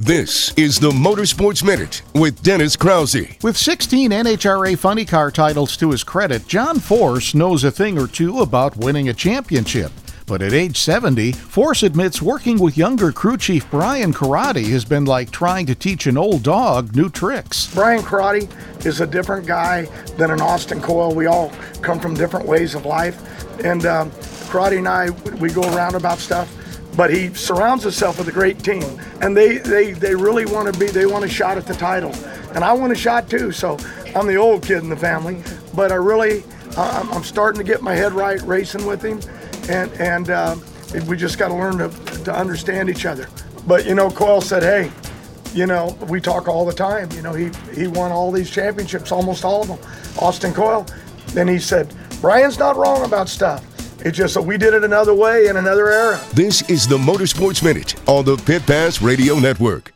This is the Motorsports Minute with Dennis Krause. With 16 NHRA Funny Car titles to his credit, John Force knows a thing or two about winning a championship. But at age 70, Force admits working with younger crew chief Brian Corradi has been like trying to teach an old dog new tricks. Brian Corradi is a different guy than an Austin Coyle. We all come from different ways of life. And Corradi and I, we go around about stuff. But he surrounds himself with a great team, and they really want a shot at the title, and I want a shot too. So I'm the old kid in the family, but I'm starting to get my head right racing with him, and we just got to learn to understand each other. But Coyle said, hey, we talk all the time. He won all these championships, almost all of them. Austin Coyle. Then he said, Brian's not wrong about stuff. It's just that we did it another way in another era. This is the Motorsports Minute on the Pit Pass Radio Network.